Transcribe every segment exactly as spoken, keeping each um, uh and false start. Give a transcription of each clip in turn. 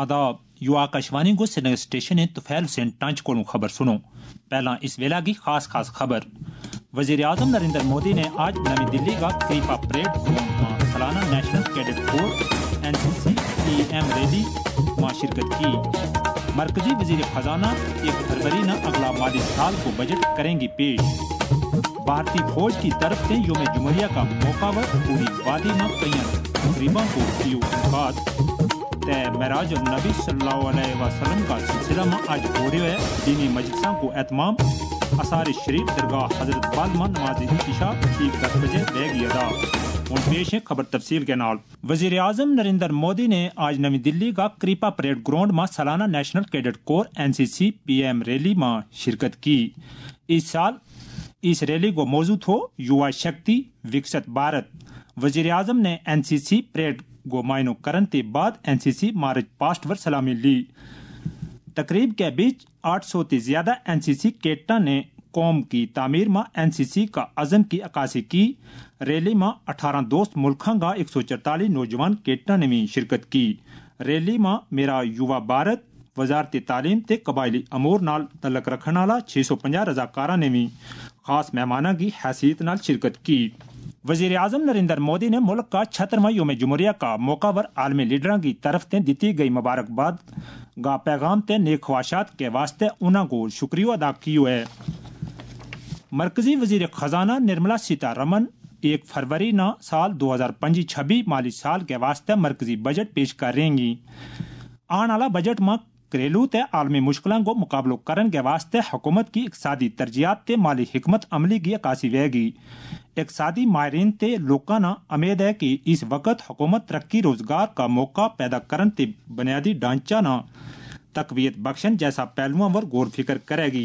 आदाब यू आकाशवाणी को श्रीनगर स्टेशन है तुफैल हुसैन टांच को खबर सुनो। पहला इस वेला की खास खास खबर। वजीर आजम नरेंद्र मोदी ने आज नई दिल्ली का क्रीपा परेड में सालाना national cadet corps N C C P M rally में शिरकत की। मरकजी वजीर खजाना एक फरवरी न अगला माली साल को बजट करेंगी पेश। भारतीय फौज की तरफ से योम जुमहरिया का मौका पर पूरी वादी में कई तकरीबों को की उनकाद महराज नबी सल्लल्लाहु अलैहि वसल्लम का सिलसिला में आज हो रहे है दीनी मजलिसों को एहतमाम। असार शरीफ दरगाह हजरत बाल में नमाज इशा ठीक दस बजे रहेगी अदा। और पेश है खबर तफसील के नाल। वजीर आजम नरेंद्र मोदी ने आज नई दिल्ली का क्रीपा परेड ग्राउंड में सालाना national cadet corps N C C P M rally में शिरकत की। इस साल इस रैली को मौजूद हो युवा शक्ति विकसित भारत। वजीर आजम ने एन सी सी परेड को मायनो करने के बाद एन सी सी मार्च पास्ट पर सलामी ली। तकरीब के बीच आठ सौ से ज्यादा एन सी सी कैडेटों ने कौम की तामीर में एन सी सी का अज़म की अक्कासी की। रैली में अठारह दोस्त मुल्कों का एक सौ चौतालीस नौजवान कैडेटों ने भी शिरकत की। रैली में मेरा युवा भारत वजारत तालीम ते कबायली अमूर नाल तलक रखने वाला छह सौ पचास रजाकारा ने भी खास मेहमाना की हैसियत नाल शिरकत की। वजीर आजम नरेंद्र मोदी ने मुल्क का छहत्तरवां योम जुमहरिया का मौका पर आलमी लीडरों की तरफ से दी गई मुबारकबाद का पैगाम ते नेक ख्वाहिशात के वास्ते उन्होंने को शुक्रिया अदा किया है। मरकजी वजीर खजाना निर्मला सीतारमन एक फरवरी न साल दो हजार पच्चीस छब्बीस माली साल के वास्ते मरकजी बजट पेश कर रहेंगी। आने वाला बजट में घरेलू ते आलमी मुश्किलों को मुकाबलो करने के वास्ते हुकूमत की इकसादी तरजीहात ते माली हिकमत अमली की अक्कासी रहेगी। इकसादी माहिरीन ते लोगों ने उम्मीद है कि इस वक्त हुकूमत तरक्की रोजगार का मौका पैदा करने ते बुनियादी ढांचा न तकवीत बख्शन जैसा पहलुओं पर गौर फिक्र करेगी।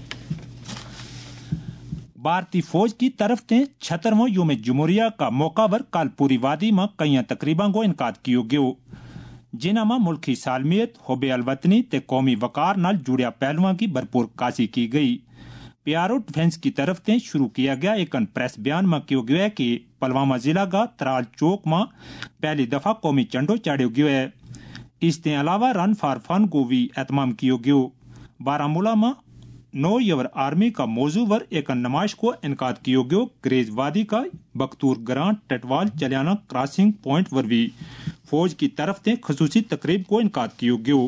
भारतीय फौज की तरफ से छहत्तरवां योम जुमहरिया का मौका पर कल पूरी वादी में कई तकरीबों को इनकाद किया गया, जिन्हां में मुल्की सालमियत होबे अलवतनी ते कौमी वकार नाल जुड़िया पहलुओं की भरपूर काशी की गई। पीआरओ डिफेंस की तरफ से शुरू किया गया एक प्रेस बयान में कहा गया है कि पुलवामा जिला का तराल चौक में पहली दफा कौमी झंडो चाड़ा गया है। इसके अलावा रन फॉर फन को भी एहतमाम किया गया। बारामूला में नो यवर आर्मी का मौजू पर एक नुमाइश को इनकाद किया गया। ग्रेज वादी का बख्तूर ग्रांट टटवाल चलियाना क्रॉसिंग पॉइंट पर भी फौज की तरफ से खसूसी तकरीब को इनकाद किया गया।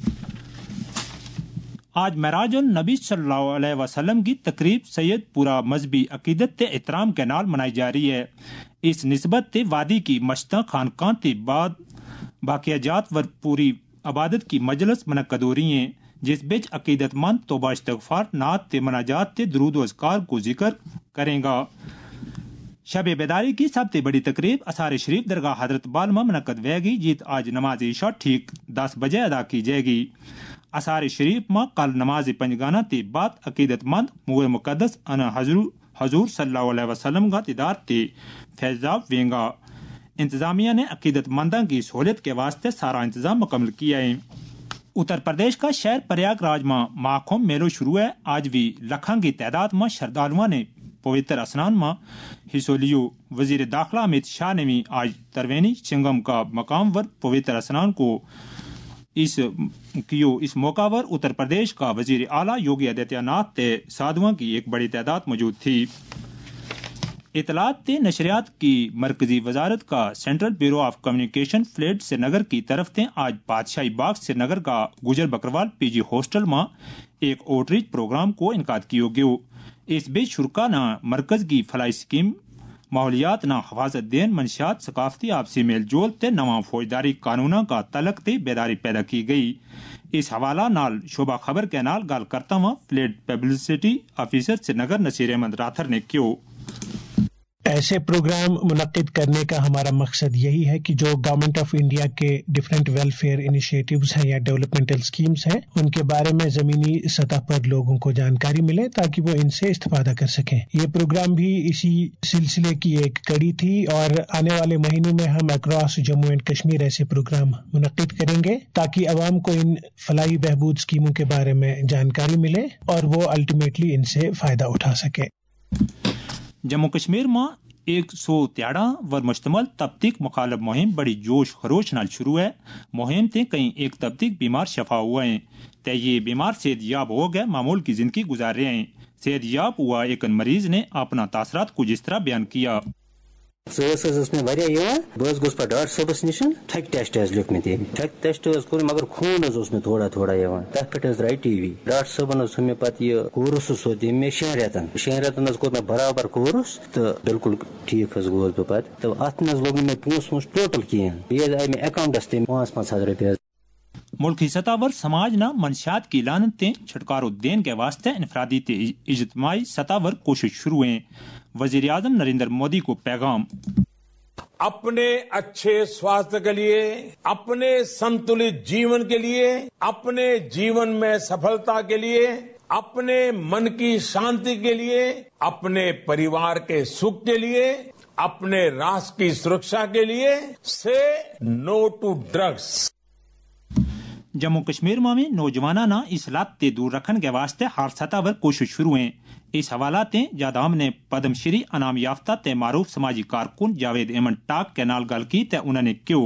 आज महराज नबी सल्लल्लाहु अलैहि वसल्लम की तकरीब सैयद पूरा मजहबी अकीदत ते एहतराम के नाल मनाई जा रही है। इस निस्बत ते वादी की मश्ता खानकान के बाद बाकियाजात व पूरी इबादत की मजलिस मुनक्कद हो रही हैं, जिस बिच अकीदतमंद तौबा इस्तगफार नात ते मनाजात ते दुरूद व अज़कार को जिक्र करेगा। शब बेदारी की सबसे बड़ी तकरीब असार शरीफ दरगाह हजरत बाल में मुनक्कद होगी, जीत आज नमाज इशा ठीक दस बजे अदा की जाएगी। असार शरीफ में कल नमाज पंजगाना के बाद अकीदतमंद मुए मुकद्दस अना हजूर हजूर सल्लल्लाहु अलैहि वसल्लम का दीदार ते फैजाब वेंगा। इंतजामिया ने अकीदतमंदों की सहूलियत के वास्ते सारा इंतजाम मुकम्मल किया है। उत्तर प्रदेश का शहर प्रयागराज में महाकुंभ मेलो शुरू है। आज भी लाखों की तादाद में श्रद्धालुओं ने पवित्र स्नान में हिस्सा लियो। वजीर दाखिला अमित शाह ने भी आज त्रिवेणी संगम का मकाम पर पवित्र स्नान को इस कियो। इस मौका पर उत्तर प्रदेश का वजीर आला योगी आदित्यनाथ ते साधुओं की एक बड़ी तादाद मौजूद थी। इतलात ते नशरियात की मरकजी वजारत का central bureau of communication field Srinagar की तरफ से आज बादशाही बाग श्रीनगर का गुजर बकरवाल पीजी हॉस्टल में एक आउटरीच प्रोग्राम को इनकाद किया गया। इस बीच शुरा न मरकज की फलाई स्कीम माहौलियात न हफाजत देन मंशियात सकाफती आपसी मेल जोल ते नवा फौजदारी कानूना का तलक ते बेदारी पैदा की गई। इस हवाला नाल शोभा खबर के नाल गल करता हुआ field publicity officer Srinagar Nasir Ahmad Rather ने क्यों ऐसे प्रोग्राम मुनक्किद करने का हमारा मकसद यही है कि जो गवर्नमेंट ऑफ इंडिया के डिफरेंट वेलफेयर इनिशिएटिव्स हैं या डेवलपमेंटल स्कीम्स हैं उनके बारे में जमीनी सतह पर लोगों को जानकारी मिले ताकि वो इनसे इस्तेफादा कर सकें। ये प्रोग्राम भी इसी सिलसिले की एक कड़ी थी और आने वाले महीनों में हम अक्रॉस जम्मू एंड कश्मीर ऐसे प्रोग्राम मुनक्किद करेंगे ताकि अवाम को इन फलाही बहबूद स्कीमों के बारे में जानकारी मिले और वो अल्टीमेटली इनसे फायदा उठा सके। जम्मू कश्मीर में ایک سو تیاڑا ور مشتمل تبتیق مخالف مہم بڑی جوش خروش نال شروع ہے. مہم تے کئی ایک تبتیق بیمار شفا ہوئے ہیں تے یہ بیمار صحت یاب ہو گئے معمول کی زندگی گزار رہے ہیں. صحت یاب ہوا ایک مریض نے اپنا تاثرات کچھ اس طرح بیان کیا. ڈاکٹر صٲبس نش تھک ٹیسٹ لکھمت تھک ٹیسٹ کور مگر خون میں تھوڑا تھوڑا تک پہ درائے ٹی وی ڈاکٹر صٲبن تھو پہ یہ کورس سو دم مے شین ریتن شین ریتن کور مے برابر کورس تو بالکل ٹھیک گوس بہ پہ تو ات لوگ مے پونس وونس ٹوٹل کہین بیس آئی مے اکاؤنٹس تم پانچ پانچ ہتھ روپیہ. ملکی سطح پر سماج نہ منشیات کی لانت تے چھٹکارو دین کے واسطے انفرادی تے اجتماعی سطح پر کوشش شروع ہیں. وزیر اعظم نریندر مودی کو پیغام. اپنے اچھے سواستھ کے لیے، اپنے سنتلت جیون کے لیے، اپنے جیون میں سفلتا کے لیے، اپنے من کی شانتی کے لیے، اپنے پریوار کے سکھ کے لیے، اپنے راشٹر کی سرکشا کے لیے سے no to drugs. Jammu Kashmir میں نوجوانوں نے اس لات تے دور رکھنے کے واسطے ہر سطح پر کوشش شروع ہیں. اس حوالات جادام نے پدم شری انعام یافتہ تے معروف سماجی کارکن جاوید احمد ٹاک کے نال گل کی تے انہوں نے کیوں.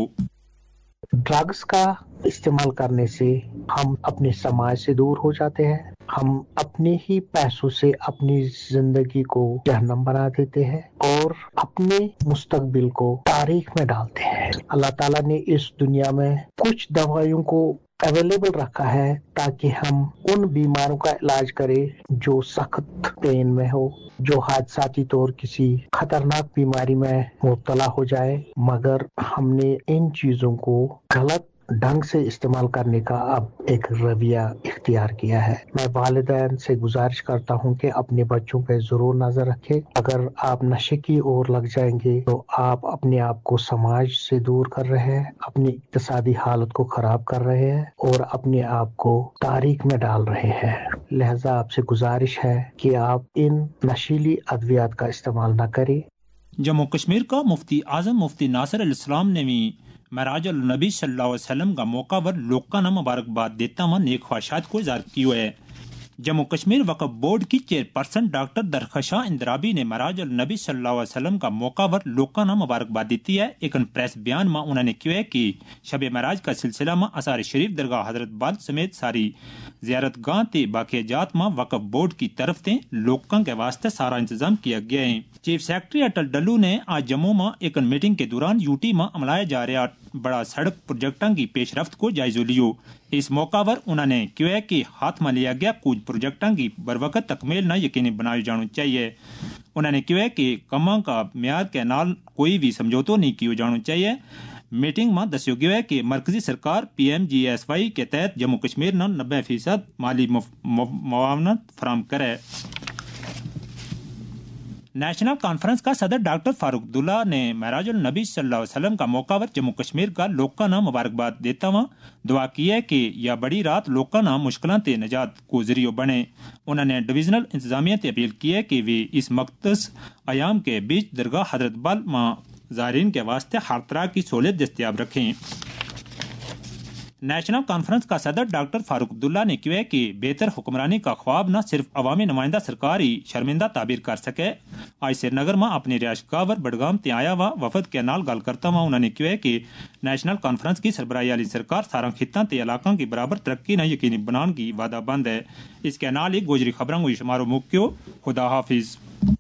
ڈرگس کا استعمال کرنے سے ہم اپنے سماج سے دور ہو جاتے ہیں. ہم اپنے ہی پیسوں سے اپنی زندگی کو جہنم بنا دیتے ہیں اور اپنے مستقبل کو تاریخ میں ڈالتے ہیں. اللہ تعالیٰ نے اس دنیا میں کچھ دوائیوں کو اویلیبل رکھا ہے تاکہ ہم ان بیماروں کا علاج کریں جو سخت پین میں ہو، جو حادثاتی طور کسی خطرناک بیماری میں مبتلا ہو جائے، مگر ہم نے ان چیزوں کو غلط ڈھنگ سے استعمال کرنے کا اب ایک رویہ اختیار کیا ہے. میں والدین سے گزارش کرتا ہوں کہ اپنے بچوں پہ ضرور نظر رکھیں. اگر آپ نشے کی اور لگ جائیں گے تو آپ اپنے آپ کو سماج سے دور کر رہے ہیں، اپنی اقتصادی حالت کو خراب کر رہے ہیں اور اپنے آپ کو تاریخ میں ڈال رہے ہیں. لہذا آپ سے گزارش ہے کہ آپ ان نشیلی ادویات کا استعمال نہ کریں. جموں کشمیر کا مفتی اعظم مفتی ناصر علیہ السلام نے بھی معراج النبی صلی اللہ علیہ وسلم کا موقع پر لوگوں نے مبارکباد دیتا ہوا نیک خواہشات کو اظہار کی ہے. جموں کشمیر وقف بورڈ کی چیئرپرسن ڈاکٹر درخشاں اندرابی نے معراج النبی صلی اللہ علیہ وسلم کا موقع پر لوگوں نے مبارکباد دیتی ہے. ایک پریس بیان میں انہوں نے کیا ہے کہ شب معراج کا سلسلہ میں آثار شریف درگاہ حضرت بال سمیت ساری زیارت گاہ تے باقی جات میں وقف بورڈ کی طرف تے لوگوں کے واسطے سارا انتظام کیا گیا ہے. چیف سیکرٹری اٹل ڈلو نے آج جموں میں ایک میٹنگ کے دوران یو ٹی میں عملائے جا رہا بڑا سڑک پروجیکٹوں کی پیش رفت کو جائزہ لیو. اس موقع پر انہوں نے کیا کہ ہاتھ میں لیا گیا کچھ پروجیکٹوں کی بروقت تکمیل نہ یقینی بنائی جانی چاہیے. انہوں نے کیا کہ کماں کا معیار کے نال کوئی بھی سمجھوتوں نہیں کیے جانا چاہیے. میٹنگ میں دسیا گیا ہے کہ مرکزی سرکار P M G S Y کے تحت جموں کشمیر نے نبے فیصد مالی معاونت فراہم کرے. نیشنل کانفرنس کا صدر ڈاکٹر فاروق عبداللہ نے معراج النبی صلی اللہ علیہ وسلم کا موقع پر جموں کشمیر کا لوگوں نے مبارکباد دیتا ہوا دعا کی ہے کہ یہ بڑی رات لوگوں نے مشکلات تے نجات کو ذریعہ بنے. انہوں نے ڈویژنل انتظامیہ تے اپیل کی ہے کہ وہ اس مقدس ایام کے بیچ درگاہ حضرت بال میں زائرین کے واسطے ہر طرح کی سہولت دستیاب رکھیں. نیشنل کانفرنس کا صدر ڈاکٹر فاروق عبداللہ نے کیا کہ بہتر حکمرانی کا خواب نہ صرف عوامی نمائندہ سرکار ہی شرمندہ تعبیر کر سکے. آج سری نگر میں اپنی رہائش گاہ پر بڑگام تے آیا ہوا وفد کے نال گل کرتا ہوا انہوں نے کیا کہ نیشنل کانفرنس کی سربراہی والی سرکار سارا خطوں تے علاقوں کی برابر ترقی نہ یقینی بنانے کی وعدہ بند ہے. اس کے نال ہی گوجری خبروں کو شمارو مکیو. خدا حافظ.